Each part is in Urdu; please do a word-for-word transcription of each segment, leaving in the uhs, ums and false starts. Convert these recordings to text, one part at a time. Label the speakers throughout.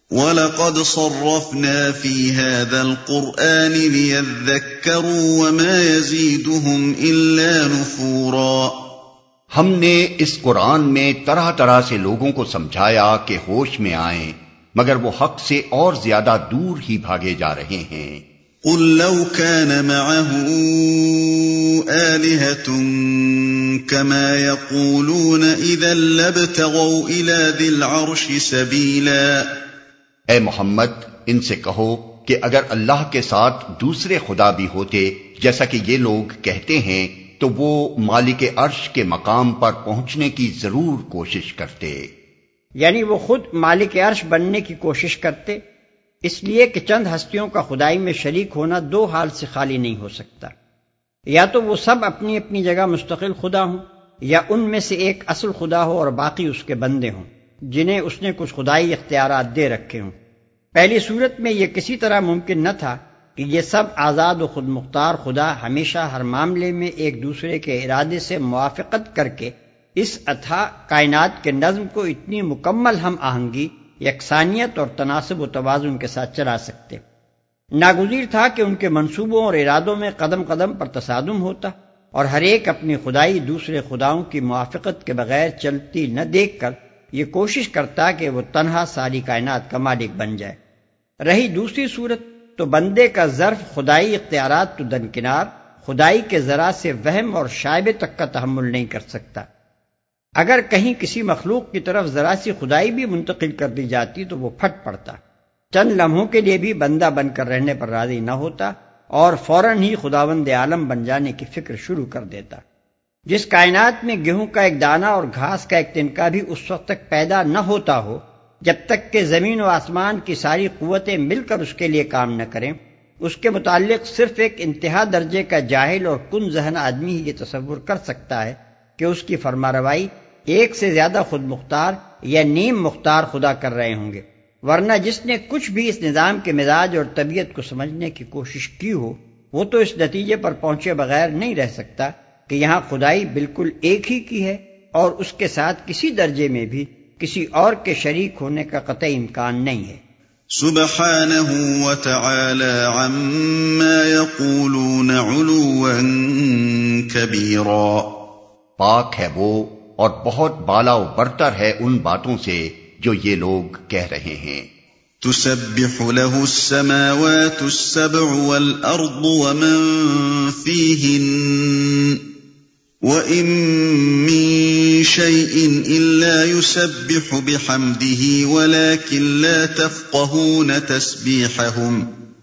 Speaker 1: وَلَقَدْ صَرَّفْنَا فِي هَذَا الْقُرْآنِ لِيَذَّكَّرُوا وَمَا يَزِيدُهُمْ إِلَّا نُفُورًا۔
Speaker 2: ہم نے اس قرآن میں طرح طرح سے لوگوں کو سمجھایا کہ ہوش میں آئیں، مگر وہ حق سے اور زیادہ دور ہی بھاگے جا رہے ہیں۔
Speaker 1: قُل لَّوْ كَانَ مَعَهُ آلِهَةٌ كَمَا يَقُولُونَ إِذًا لَّابْتَغَوْا إِلَى ذِي الْعَرْشِ سَبِيلًا۔
Speaker 2: اے محمد ان سے کہو کہ اگر اللہ کے ساتھ دوسرے خدا بھی ہوتے جیسا کہ یہ لوگ کہتے ہیں تو وہ مالک عرش کے مقام پر پہنچنے کی ضرور کوشش کرتے،
Speaker 3: یعنی وہ خود مالک عرش بننے کی کوشش کرتے، اس لیے کہ چند ہستیوں کا خدائی میں شریک ہونا دو حال سے خالی نہیں ہو سکتا، یا تو وہ سب اپنی اپنی جگہ مستقل خدا ہوں، یا ان میں سے ایک اصل خدا ہو اور باقی اس کے بندے ہوں جنہیں اس نے کچھ خدائی اختیارات دے رکھے ہوں۔ پہلی صورت میں یہ کسی طرح ممکن نہ تھا کہ یہ سب آزاد و خود مختار خدا ہمیشہ ہر معاملے میں ایک دوسرے کے ارادے سے موافقت کر کے اس اتھا کائنات کے نظم کو اتنی مکمل ہم آہنگی، یکسانیت اور تناسب و توازن کے ساتھ چلا سکتے۔ ناگزیر تھا کہ ان کے منصوبوں اور ارادوں میں قدم قدم پر تصادم ہوتا اور ہر ایک اپنی خدائی دوسرے خداؤں کی موافقت کے بغیر چلتی نہ دیکھ کر یہ کوشش کرتا کہ وہ تنہا ساری کائنات کا مالک بن جائے۔ رہی دوسری صورت تو بندے کا ظرف خدائی اختیارات تو درکنار، خدائی کے ذرا سے وہم اور شائبے تک کا تحمل نہیں کر سکتا۔ اگر کہیں کسی مخلوق کی طرف ذرا سی خدائی بھی منتقل کر دی جاتی تو وہ پھٹ پڑتا، چند لمحوں کے لیے بھی بندہ بن کر رہنے پر راضی نہ ہوتا اور فوراً ہی خداوند عالم بن جانے کی فکر شروع کر دیتا۔ جس کائنات میں گیہوں کا ایک دانہ اور گھاس کا ایک تنکا بھی اس وقت تک پیدا نہ ہوتا ہو جب تک کہ زمین و آسمان کی ساری قوتیں مل کر اس کے لیے کام نہ کریں، اس کے متعلق صرف ایک انتہا درجے کا جاہل اور کن ذہن آدمی ہی یہ تصور کر سکتا ہے کہ اس کی فرمانروائی ایک سے زیادہ خود مختار یا نیم مختار خدا کر رہے ہوں گے، ورنہ جس نے کچھ بھی اس نظام کے مزاج اور طبیعت کو سمجھنے کی کوشش کی ہو وہ تو اس نتیجے پر پہنچے بغیر نہیں رہ سکتا کہ یہاں خدائی بالکل ایک ہی کی ہے اور اس کے ساتھ کسی درجے میں بھی کسی اور کے شریک ہونے کا قطعی امکان نہیں ہے۔
Speaker 1: سبحانہ وتعالی عما یقولون علوا کبیرا،
Speaker 2: پاک ہے وہ اور بہت بالا و برتر ہے ان باتوں سے جو یہ لوگ کہہ رہے ہیں۔
Speaker 1: تسبح له السماوات السبع والأرض ومن فيهن وَإِن مِّن شَيْءٍ إِلَّا يُسَبِّحُ بِحَمْدِهِ وَلَكِن لَّا تَفْقَهُونَ تَسْبِيحَهُمْ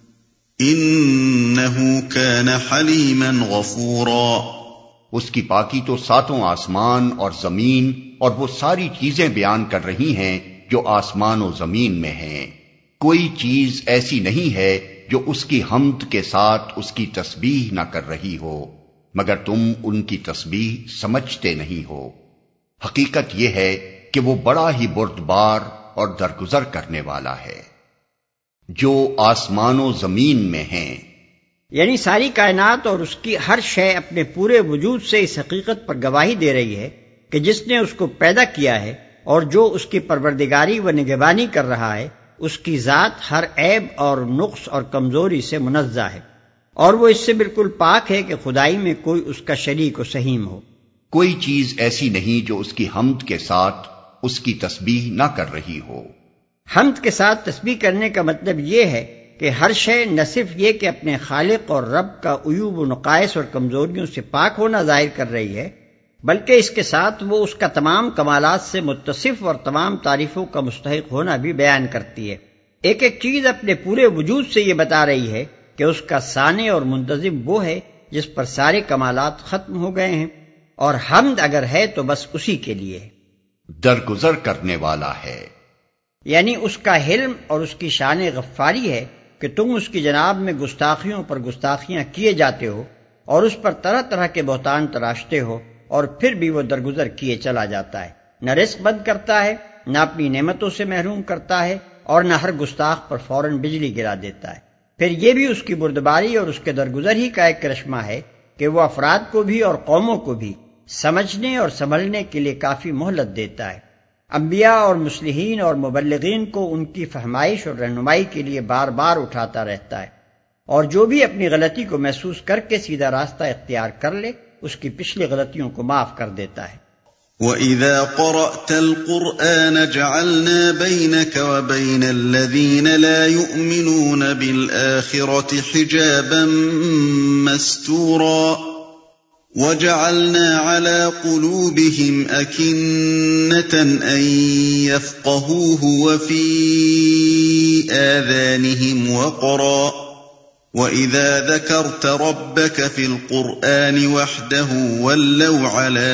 Speaker 1: إِنَّهُ كَانَ حَلِيمًا غَفُورًا۔
Speaker 2: اس کی پاکی تو ساتوں آسمان اور زمین اور وہ ساری چیزیں بیان کر رہی ہیں جو آسمان و زمین میں ہیں، کوئی چیز ایسی نہیں ہے جو اس کی حمد کے ساتھ اس کی تسبیح نہ کر رہی ہو، مگر تم ان کی تسبیح سمجھتے نہیں ہو۔ حقیقت یہ ہے کہ وہ بڑا ہی بردبار اور درگزر کرنے والا ہے۔ جو آسمان و زمین میں ہیں،
Speaker 3: یعنی ساری کائنات اور اس کی ہر شے اپنے پورے وجود سے اس حقیقت پر گواہی دے رہی ہے کہ جس نے اس کو پیدا کیا ہے اور جو اس کی پروردگاری و نگہبانی کر رہا ہے، اس کی ذات ہر عیب اور نقص اور کمزوری سے منزہ ہے، اور وہ اس سے بالکل پاک ہے کہ خدائی میں کوئی اس کا شریک و سہیم ہو۔
Speaker 2: کوئی چیز ایسی نہیں جو اس کی حمد کے ساتھ اس کی تسبیح نہ کر رہی ہو۔
Speaker 3: حمد کے ساتھ تسبیح کرنے کا مطلب یہ ہے کہ ہر شے نہ صرف یہ کہ اپنے خالق اور رب کا عیوب و نقائص اور کمزوریوں سے پاک ہونا ظاہر کر رہی ہے، بلکہ اس کے ساتھ وہ اس کا تمام کمالات سے متصف اور تمام تعریفوں کا مستحق ہونا بھی بیان کرتی ہے۔ ایک ایک چیز اپنے پورے وجود سے یہ بتا رہی ہے کہ اس کا صانع اور منتظم وہ ہے جس پر سارے کمالات ختم ہو گئے ہیں، اور حمد اگر ہے تو بس اسی کے لیے ہے۔
Speaker 2: درگزر کرنے والا ہے،
Speaker 3: یعنی اس کا حلم اور اس کی شان غفاری ہے کہ تم اس کی جناب میں گستاخیوں پر گستاخیاں کیے جاتے ہو اور اس پر طرح طرح کے بہتان تراشتے ہو، اور پھر بھی وہ درگزر کیے چلا جاتا ہے، نہ رزق بند کرتا ہے، نہ اپنی نعمتوں سے محروم کرتا ہے، اور نہ ہر گستاخ پر فوراً بجلی گرا دیتا ہے۔ پھر یہ بھی اس کی بردباری اور اس کے درگزر ہی کا ایک کرشمہ ہے کہ وہ افراد کو بھی اور قوموں کو بھی سمجھنے اور سنبھلنے کے لیے کافی مہلت دیتا ہے۔ انبیاء اور مصلحین اور مبلغین کو ان کی فہمائش اور رہنمائی کے لیے بار بار اٹھاتا رہتا ہے، اور جو بھی اپنی غلطی کو محسوس کر کے سیدھا راستہ اختیار کر لے اس کی پچھلی غلطیوں کو معاف کر دیتا ہے۔
Speaker 1: وَإِذَا قَرَأْتَ الْقُرْآنَ جَعَلْنَا بَيْنَكَ وَبَيْنَ الَّذِينَ لَا يُؤْمِنُونَ بِالْآخِرَةِ حِجَابًا مَسْتُورًا وَجَعَلْنَا عَلَى قُلُوبِهِمْ أَكِنَّةً أَن يَفْقَهُوهُ وَفِي آذَانِهِمْ وَقْرًا وَإِذَا ذَكَرْتَ رَبَّكَ فِي الْقُرْآنِ وَحْدَهُ وَلَّوْا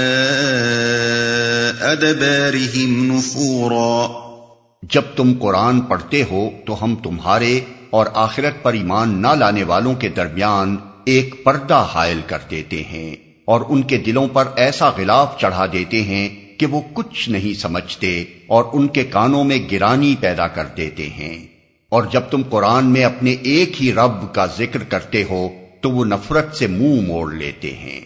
Speaker 1: عَلَىٰ أَدْبَارِهِمْ نُفُورًا۔
Speaker 2: جب تم قرآن پڑھتے ہو تو ہم تمہارے اور آخرت پر ایمان نہ لانے والوں کے درمیان ایک پردہ حائل کر دیتے ہیں اور ان کے دلوں پر ایسا غلاف چڑھا دیتے ہیں کہ وہ کچھ نہیں سمجھتے اور ان کے کانوں میں گرانی پیدا کر دیتے ہیں، اور جب تم قرآن میں اپنے ایک ہی رب کا ذکر کرتے ہو تو وہ نفرت سے منہ موڑ لیتے ہیں،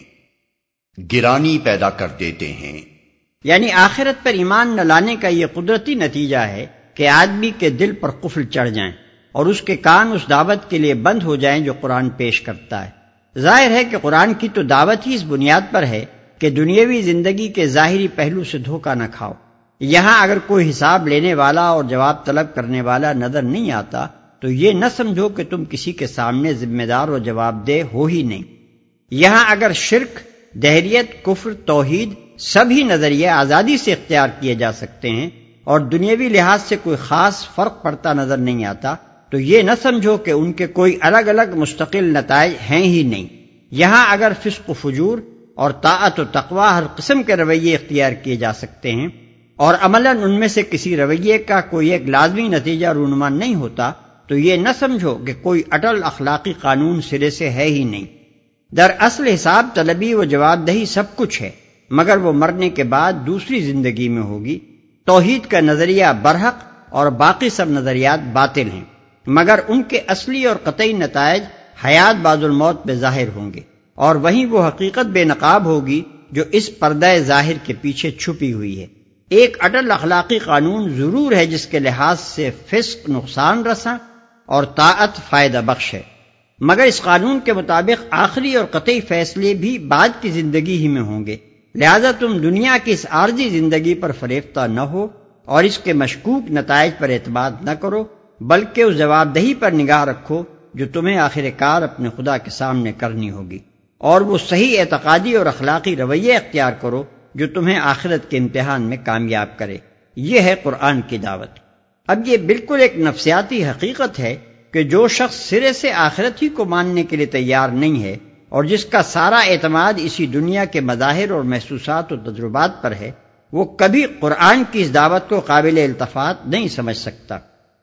Speaker 2: گرانی پیدا کر دیتے ہیں۔
Speaker 3: یعنی آخرت پر ایمان نہ لانے کا یہ قدرتی نتیجہ ہے کہ آدمی کے دل پر قفل چڑھ جائیں اور اس کے کان اس دعوت کے لیے بند ہو جائیں جو قرآن پیش کرتا ہے۔ ظاہر ہے کہ قرآن کی تو دعوت ہی اس بنیاد پر ہے کہ دنیاوی زندگی کے ظاہری پہلو سے دھوکہ نہ کھاؤ۔ یہاں اگر کوئی حساب لینے والا اور جواب طلب کرنے والا نظر نہیں آتا تو یہ نہ سمجھو کہ تم کسی کے سامنے ذمہ دار اور جواب دہ ہو ہی نہیں۔ یہاں اگر شرک، دہریت، کفر، توحید سبھی نظریے آزادی سے اختیار کیے جا سکتے ہیں اور دنیاوی لحاظ سے کوئی خاص فرق پڑتا نظر نہیں آتا تو یہ نہ سمجھو کہ ان کے کوئی الگ الگ مستقل نتائج ہیں ہی نہیں۔ یہاں اگر فسق و فجور اور طاعت و تقوی ہر قسم کے رویے اختیار کیے جا سکتے ہیں اور عملاً ان میں سے کسی رویے کا کوئی ایک لازمی نتیجہ رونما نہیں ہوتا تو یہ نہ سمجھو کہ کوئی اٹل اخلاقی قانون سرے سے ہے ہی نہیں۔ دراصل حساب طلبی و جواب دہی سب کچھ ہے، مگر وہ مرنے کے بعد دوسری زندگی میں ہوگی۔ توحید کا نظریہ برحق اور باقی سب نظریات باطل ہیں، مگر ان کے اصلی اور قطعی نتائج حیات بعد الموت میں ظاہر ہوں گے، اور وہیں وہ حقیقت بے نقاب ہوگی جو اس پردہ ظاہر کے پیچھے چھپی ہوئی ہے۔ ایک اٹل اخلاقی قانون ضرور ہے جس کے لحاظ سے فسق نقصان رساں اور طاعت فائدہ بخش ہے، مگر اس قانون کے مطابق آخری اور قطعی فیصلے بھی بعد کی زندگی ہی میں ہوں گے۔ لہذا تم دنیا کی اس عارضی زندگی پر فریفتہ نہ ہو اور اس کے مشکوک نتائج پر اعتماد نہ کرو، بلکہ اس جواب دہی پر نگاہ رکھو جو تمہیں آخر کار اپنے خدا کے سامنے کرنی ہوگی، اور وہ صحیح اعتقادی اور اخلاقی رویے اختیار کرو جو تمہیں آخرت کے امتحان میں کامیاب کرے۔ یہ ہے قرآن کی دعوت۔ اب یہ بالکل ایک نفسیاتی حقیقت ہے کہ جو شخص سرے سے آخرت ہی کو ماننے کے لیے تیار نہیں ہے اور جس کا سارا اعتماد اسی دنیا کے مظاہر اور محسوسات و تجربات پر ہے، وہ کبھی قرآن کی اس دعوت کو قابل التفات نہیں سمجھ سکتا۔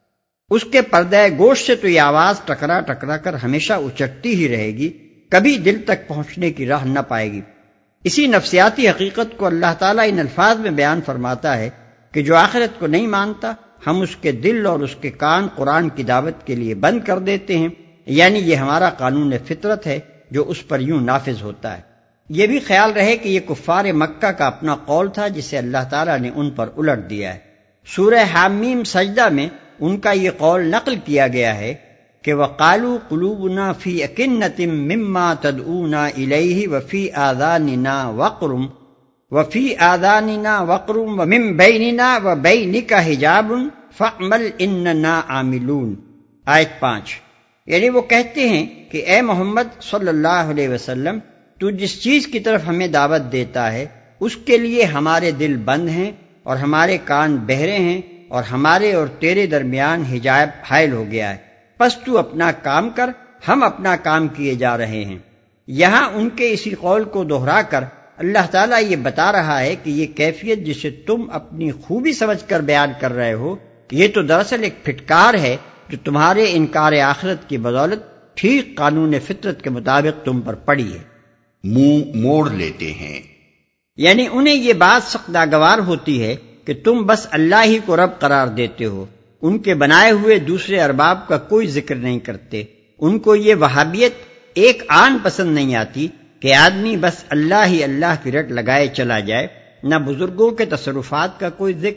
Speaker 3: اس کے پردہ گوشت سے تو یہ آواز ٹکرا ٹکرا کر ہمیشہ اچٹتی ہی رہے گی، کبھی دل تک پہنچنے کی راہ نہ پائے گی۔ اسی نفسیاتی حقیقت کو اللہ تعالیٰ ان الفاظ میں بیان فرماتا ہے کہ جو آخرت کو نہیں مانتا ہم اس کے دل اور اس کے کان قرآن کی دعوت کے لیے بند کر دیتے ہیں، یعنی یہ ہمارا قانون فطرت ہے جو اس پر یوں نافذ ہوتا ہے۔ یہ بھی خیال رہے کہ یہ کفار مکہ کا اپنا قول تھا جسے اللہ تعالیٰ نے ان پر الٹ دیا ہے۔ سورہ حامیم سجدہ میں ان کا یہ قول نقل کیا گیا ہے کہ وَقَالُوا قُلُوبُنَا فِي أَكِنَّةٍ مِّمَّا تَدْعُونَا إِلَيْهِ وَفِي آذَانِنَا وَقْرٌ وَفِي آذَانِنَا وَقْرٌ وَمِن بَيْنِنَا وَبَيْنِكَ حِجَابٌ فَاعْمَلْ إِنَّنَا عَامِلُونَ۔ آیت پانچ۔ یعنی وہ کہتے ہیں کہ اے محمد صلی اللہ علیہ وسلم، تو جس چیز کی طرف ہمیں دعوت دیتا ہے اس کے لیے ہمارے دل بند ہیں اور ہمارے کان بہرے ہیں اور ہمارے اور تیرے درمیان حجاب حائل ہو گیا ہے، پس تو اپنا کام کر، ہم اپنا کام کیے جا رہے ہیں۔ یہاں ان کے اسی قول کو دہرا کر اللہ تعالیٰ یہ بتا رہا ہے کہ یہ کیفیت جسے تم اپنی خوبی سمجھ کر بیان کر رہے ہو، یہ تو دراصل ایک پھٹکار ہے جو تمہارے انکار آخرت کی بدولت ٹھیک قانون فطرت کے مطابق تم پر پڑی ہے۔
Speaker 2: منہ موڑ لیتے ہیں،
Speaker 3: یعنی انہیں یہ بات سخت ناگوار ہوتی ہے کہ تم بس اللہ ہی کو رب قرار دیتے ہو، ان کے بنائے ہوئے دوسرے ارباب کا کوئی ذکر نہیں کرتے۔ ان کو یہ وہابیت ایک آن پسند نہیں آتی کہ آدمی بس اللہ ہی اللہ کی رٹ لگائے چلا جائے، نہ بزرگوں کے تصرفات کا کوئی ذکر،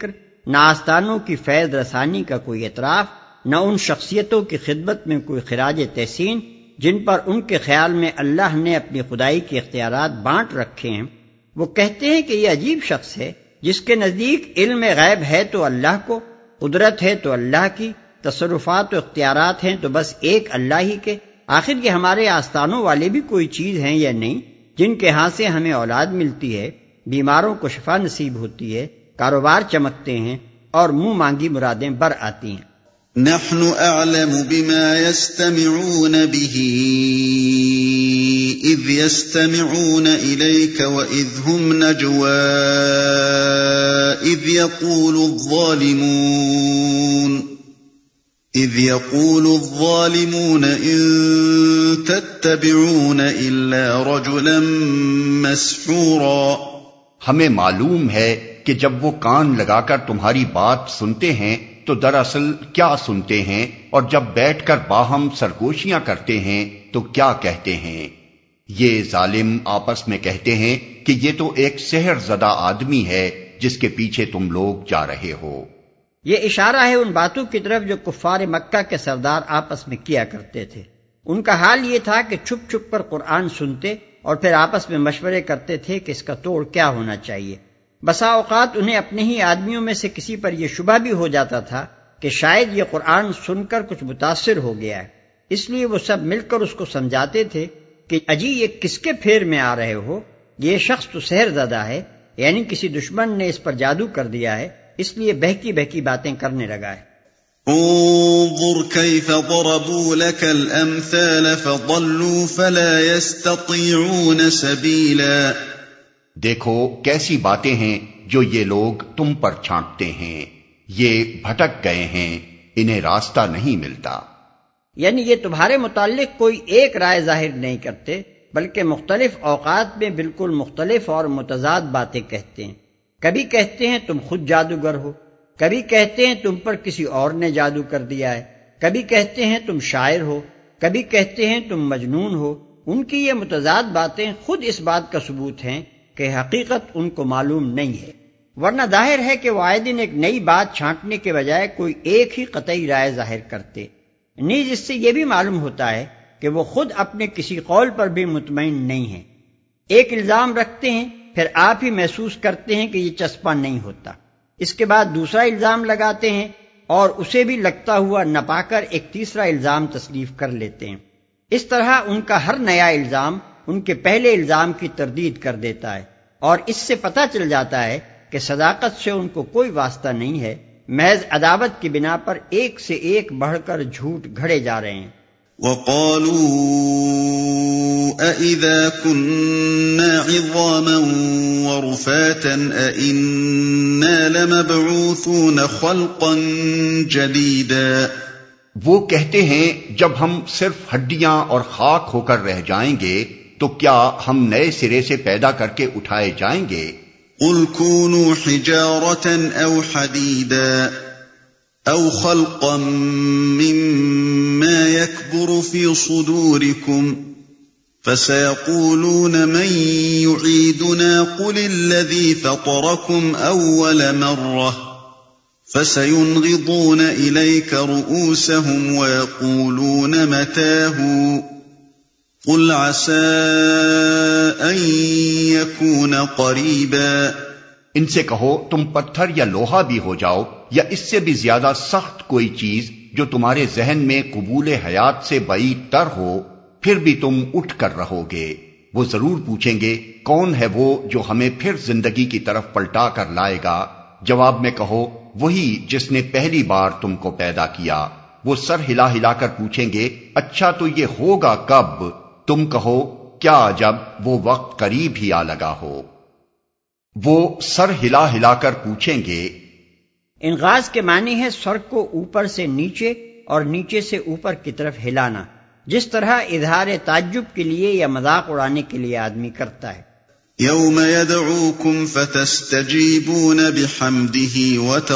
Speaker 3: نہ آستانوں کی فیض رسانی کا کوئی اعتراف، نہ ان شخصیتوں کی خدمت میں کوئی خراج تحسین جن پر ان کے خیال میں اللہ نے اپنی خدائی کے اختیارات بانٹ رکھے ہیں۔ وہ کہتے ہیں کہ یہ عجیب شخص ہے جس کے نزدیک علم غیب ہے تو اللہ کو، قدرت ہے تو اللہ کی، تصرفات و اختیارات ہیں تو بس ایک اللہ ہی کے۔ آخر یہ ہمارے آستانوں والے بھی کوئی چیز ہیں یا نہیں جن کے ہاں سے ہمیں اولاد ملتی ہے، بیماروں کو شفا نصیب ہوتی ہے، کاروبار چمکتے ہیں اور منہ مانگی مرادیں بر آتی ہیں۔
Speaker 1: نحن اعلم بما يستمعون به اذ يستمعون اليك واذ هم نجوى اذ يقول الظالمون اذ يقول الظالمون ان تتبعون الا رجلا مسحورا۔
Speaker 2: ہمیں معلوم ہے کہ جب وہ کان لگا کر تمہاری بات سنتے ہیں تو دراصل کیا سنتے ہیں، اور جب بیٹھ کر باہم سرگوشیاں کرتے ہیں تو کیا کہتے ہیں۔ یہ ظالم آپس میں کہتے ہیں کہ یہ تو ایک سحر زدہ آدمی ہے جس کے پیچھے تم لوگ جا رہے ہو۔
Speaker 3: یہ اشارہ ہے ان باتوں کی طرف جو کفار مکہ کے سردار آپس میں کیا کرتے تھے۔ ان کا حال یہ تھا کہ چھپ چھپ پر قرآن سنتے اور پھر آپس میں مشورے کرتے تھے کہ اس کا توڑ کیا ہونا چاہیے۔ بسا اوقات انہیں اپنے ہی آدمیوں میں سے کسی پر یہ شبہ بھی ہو جاتا تھا کہ شاید یہ قرآن سن کر کچھ متاثر ہو گیا ہے، اس لیے وہ سب مل کر اس کو سمجھاتے تھے کہ اجی یہ کس کے پھیر میں آ رہے ہو، یہ شخص تو سحر زدہ ہے، یعنی کسی دشمن نے اس پر جادو کر دیا ہے، اس لیے بہکی بہکی باتیں کرنے لگا ہے۔
Speaker 1: انظر كيف ضربوا لك الامثال فضلوا فلا يستطيعون سبيلا۔
Speaker 2: دیکھو کیسی باتیں ہیں جو یہ لوگ تم پر چھانٹتے ہیں، یہ بھٹک گئے ہیں، انہیں راستہ نہیں ملتا۔
Speaker 3: یعنی یہ تمہارے متعلق کوئی ایک رائے ظاہر نہیں کرتے بلکہ مختلف اوقات میں بالکل مختلف اور متضاد باتیں کہتے ہیں۔ کبھی کہتے ہیں تم خود جادوگر ہو، کبھی کہتے ہیں تم پر کسی اور نے جادو کر دیا ہے، کبھی کہتے ہیں تم شاعر ہو، کبھی کہتے ہیں تم مجنون ہو۔ ان کی یہ متضاد باتیں خود اس بات کا ثبوت ہیں کہ حقیقت ان کو معلوم نہیں ہے، ورنہ ظاہر ہے کہ وہ آئے دن ایک نئی بات چھانٹنے کے بجائے کوئی ایک ہی قطعی رائے ظاہر کرتے۔ نیز اس سے یہ بھی معلوم ہوتا ہے کہ وہ خود اپنے کسی قول پر بھی مطمئن نہیں ہیں۔ ایک الزام رکھتے ہیں، پھر آپ ہی محسوس کرتے ہیں کہ یہ چسپاں نہیں ہوتا، اس کے بعد دوسرا الزام لگاتے ہیں اور اسے بھی لگتا ہوا نہ پا کر ایک تیسرا الزام تصنیف کر لیتے ہیں۔ اس طرح ان کا ہر نیا الزام ان کے پہلے الزام کی تردید کر دیتا ہے، اور اس سے پتہ چل جاتا ہے کہ صداقت سے ان کو کوئی واسطہ نہیں ہے، محض عداوت کی بنا پر ایک سے ایک بڑھ کر جھوٹ گھڑے جا رہے ہیں۔
Speaker 1: وَقَالُوا أَإِذَا كُنَّا عِظَامًا وَرُفَاتًا أَإِنَّا لَمَبْعُوثُونَ خَلْقًا جَدِيدًا۔
Speaker 2: وہ کہتے ہیں جب ہم صرف ہڈیاں اور خاک ہو کر رہ جائیں گے تو کیا ہم نئے سرے سے پیدا کر کے اٹھائے جائیں گے؟
Speaker 1: قُلْ كُونُوا حِجَارَةً أَوْ حَدِيدًا أَوْ خَلْقًا مِّمَّا يَكْبُرُ فِي صُدُورِكُمْ فَسَيَقُولُونَ مَن يُعِيدُنَا قُلِ الَّذِي فَطَرَكُمْ أَوَّلَ مَرَّةٍ فَسَيُنْغِضُونَ إِلَيْكَ رُؤُوسَهُمْ وَيَقُولُونَ مَتَىٰ قُلْ عَسَىٰ أَن يَكُونَ قَرِيبًا۔
Speaker 2: ان سے کہو تم پتھر یا لوہا بھی ہو جاؤ یا اس سے بھی زیادہ سخت کوئی چیز جو تمہارے ذہن میں قبول حیات سے بعید تر ہو، پھر بھی تم اٹھ کر رہو گے۔ وہ ضرور پوچھیں گے کون ہے وہ جو ہمیں پھر زندگی کی طرف پلٹا کر لائے گا؟ جواب میں کہو وہی جس نے پہلی بار تم کو پیدا کیا۔ وہ سر ہلا ہلا کر پوچھیں گے اچھا تو یہ ہوگا کب؟ تم کہو کیا جب وہ وقت قریب ہی آ لگا ہو۔ وہ سر ہلا ہلا کر پوچھیں گے۔
Speaker 3: انغاز کے معنی ہے سر کو اوپر سے نیچے اور نیچے سے اوپر کی طرف ہلانا، جس طرح اظہار تعجب کے لیے یا مذاق اڑانے کے لیے آدمی کرتا ہے۔
Speaker 1: یوم یدعوکم فتستجیبون بحمدہ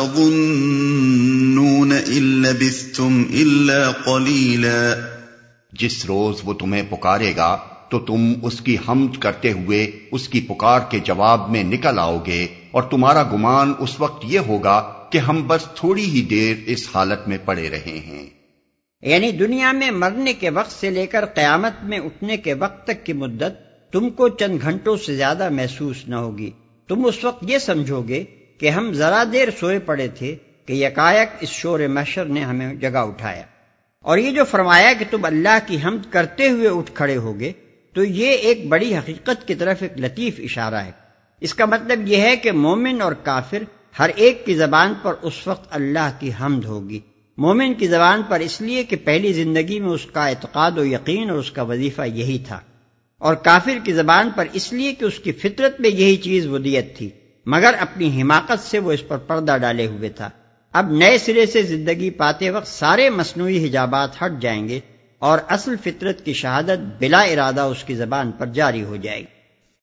Speaker 1: وتظنون ان لبثتم الا قلیلا۔
Speaker 2: جس روز وہ تمہیں پکارے گا تو تم اس کی حمد کرتے ہوئے اس کی پکار کے جواب میں نکل آؤ گے، اور تمہارا گمان اس وقت یہ ہوگا کہ ہم بس تھوڑی ہی دیر اس حالت میں پڑے رہے ہیں۔
Speaker 3: یعنی دنیا میں مرنے کے وقت سے لے کر قیامت میں اٹھنے کے وقت تک کی مدت تم کو چند گھنٹوں سے زیادہ محسوس نہ ہوگی۔ تم اس وقت یہ سمجھو گے کہ ہم ذرا دیر سوئے پڑے تھے کہ یکایک اس شور محشر نے ہمیں جگہ اٹھایا۔ اور یہ جو فرمایا کہ تم اللہ کی حمد کرتے ہوئے اٹھ کھڑے ہوگے، تو یہ ایک بڑی حقیقت کی طرف ایک لطیف اشارہ ہے۔ اس کا مطلب یہ ہے کہ مومن اور کافر ہر ایک کی زبان پر اس وقت اللہ کی حمد ہوگی۔ مومن کی زبان پر اس لیے کہ پہلی زندگی میں اس کا اعتقاد و یقین اور اس کا وظیفہ یہی تھا، اور کافر کی زبان پر اس لیے کہ اس کی فطرت میں یہی چیز ودیت تھی، مگر اپنی حماقت سے وہ اس پر پردہ ڈالے ہوئے تھا۔ اب نئے سرے سے زندگی پاتے وقت سارے مصنوعی حجابات ہٹ جائیں گے اور اصل فطرت کی شہادت بلا ارادہ اس کی زبان پر جاری ہو جائے گی۔